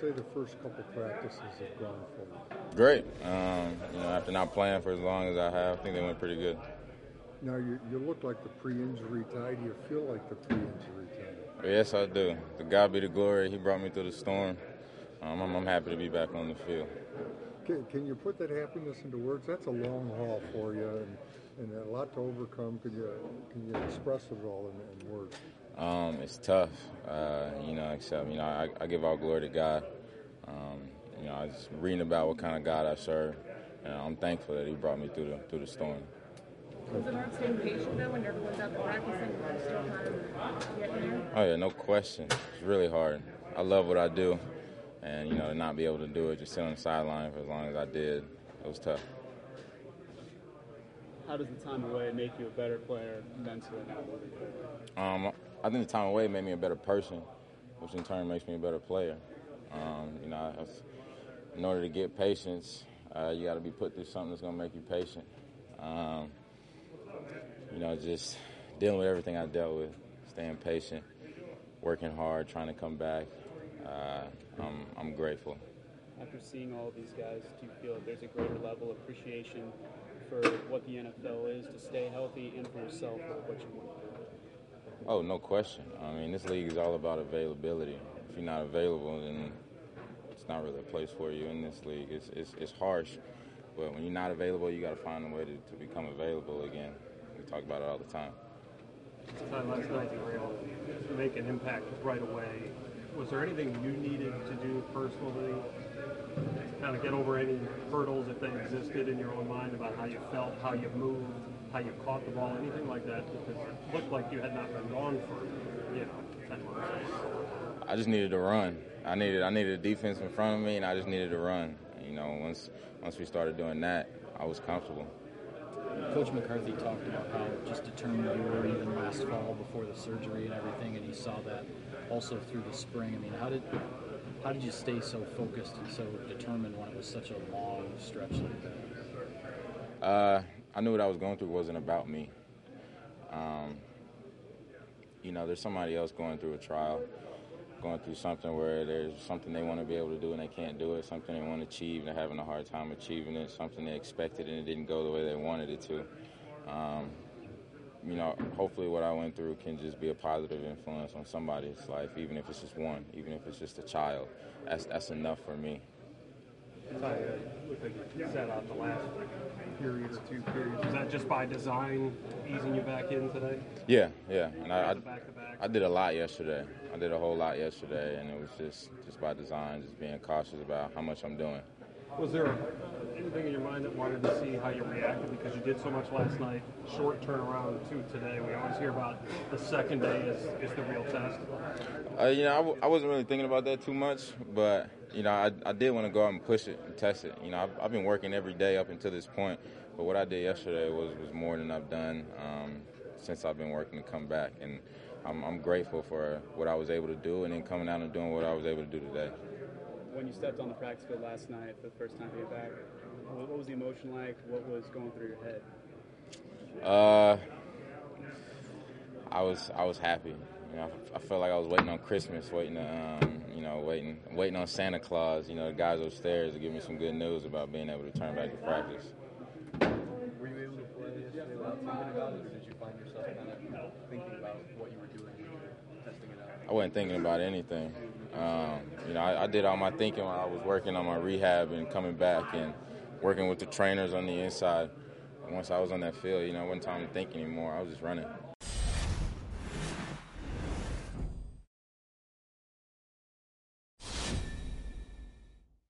say the first couple practices have gone for you? Great. After not playing for as long as I have, I think they went pretty good. Now, you look like the pre-injury tie. Do you feel like the pre-injury tie? Yes, I do. To God be the glory. He brought me through the storm. I'm happy to be back on the field. Can you put that happiness into words? That's a long haul for you and a lot to overcome. Can you express it all in words? It's tough, except, I give all glory to God. I was reading about what kind of God I serve, and I'm thankful that He brought me through the storm. Was it hard staying patient, though, when everyone's out there practicing and still kind of getting there? Oh, yeah, no question. It's really hard. I love what I do, and, to not be able to do it, just sit on the sideline for as long as I did, it was tough. How does the time away make you a better player mentally now moving forward? I think the time away made me a better person, which in turn makes me a better player. In order to get patience, you got to be put through something that's going to make you patient. Just dealing with everything I dealt with, staying patient, working hard, trying to come back. I'm grateful. After seeing all of these guys, do you feel that there's a greater level of appreciation for what the NFL is to stay healthy and for yourself what you want to do? Oh, no question. This league is all about availability. If you're not available, then it's not really a place for you in this league. It's harsh, but when you're not available, you got to find a way to become available again. We talk about it all the time. Last night you were able to make an impact right away. Was there anything you needed to do personally to kind of get over any hurdles if they existed in your own mind about how you felt, how you moved, how you caught the ball, anything like that? Because it looked like you had not been gone for, 10 months. I just needed to run. I needed a defense in front of me, and I just needed to run. Once we started doing that, I was comfortable. Coach McCarthy talked about how just determined you were even last fall before the surgery and everything, and he saw that also through the spring. How did you stay so focused and so determined when it was such a long stretch like that? I knew what I was going through wasn't about me. There's somebody else going through a trial, going through something where there's something they want to be able to do and they can't do it, something they want to achieve and they're having a hard time achieving it, something they expected and it didn't go the way they wanted it to. Hopefully what I went through can just be a positive influence on somebody's life, even if it's just one, even if it's just a child. That's enough for me. Ty, looked like you sat out the last period or two periods. Was that just by design, easing you back in today? Yeah. And I did a lot yesterday. I did a whole lot yesterday, and it was just by design, just being cautious about how much I'm doing. Was there anything in your mind that wanted to see how you reacted? Because you did so much last night, short turnaround to today. We always hear about the second day is the real test. I wasn't really thinking about that too much, but, I did want to go out and push it and test it. I've been working every day up until this point, but what I did yesterday was more than I've done since I've been working to come back. And I'm grateful for what I was able to do and then coming out and doing what I was able to do today. When you stepped on the practice field last night for the first time being back, what was the emotion like? What was going through your head? I was happy. I felt like I was waiting on Christmas, waiting on Santa Claus. The guys upstairs to give me some good news about being able to turn back to practice. Were you able to play yesterday without thinking about it, or did you find yourself kind of thinking about what you were doing when you were testing it out? I wasn't thinking about anything. I did all my thinking while I was working on my rehab and coming back and working with the trainers on the inside. And once I was on that field, it wasn't time to think anymore. I was just running.